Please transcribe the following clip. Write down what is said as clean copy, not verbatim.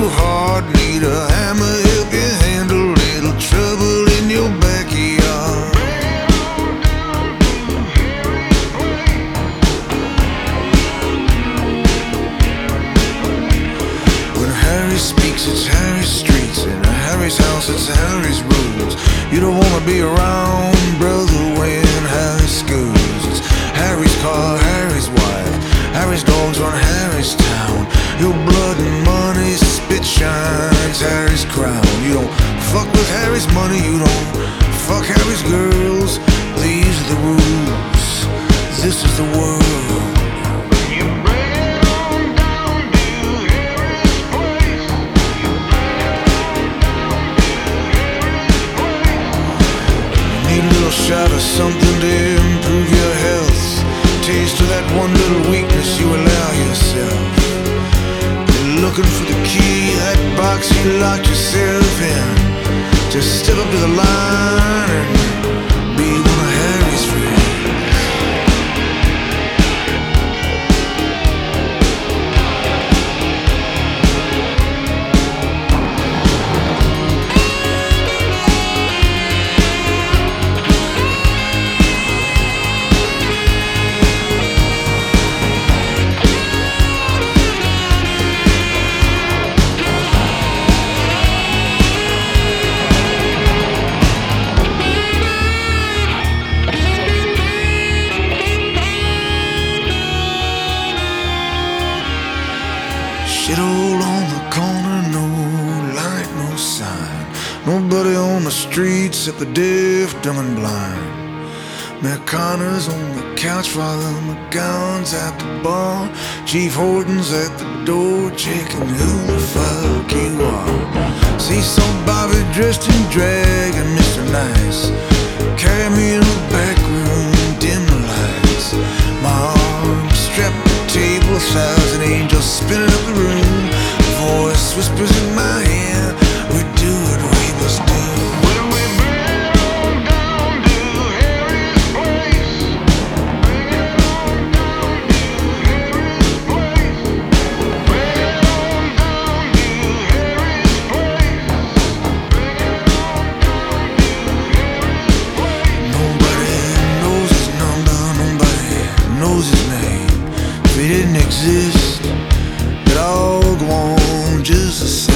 heart need a hammer, help you handle little trouble in your backyard. When Harry speaks, it's Harry's streets. In Harry's house, it's Harry's rules. You don't wanna be around, brother, when Harry schools. It's Harry's car, Harry's wife, Harry's dogs run Harry's town. Your blood and money spit shines Harry's crown. You don't fuck with Harry's money, you don't fuck Harry's girls. These are the rules, this is the world. You bring it on down to Harry's place. You need a little shot of something to improve your health. Taste of that one little weakness you allow yourself. You're looking for the key, that box you locked yourself in. Just step up to the line and be one of Harry's friends. Shithole on the corner, no light, no sign. Nobody on the street except the deaf, dumb and blind. Matt Connor's on the couch, Father McGowan's at the bar. Chief Horton's at the door, checking who the fuck you are. See some Bobby dressed in drag and Mr. Nice carry me in the back room, dim the lights. My arms strapped to the table, 1,000 angels spinning up the room. A voice whispers in my ear, we do what we must do. When we bring it on down to Harry's place, bring it on down to Harry's place, bring it on down to Harry's place, bring it on down to Harry's place. Nobody knows his number, nobody knows his name. If he didn't exist, it all go on just the same.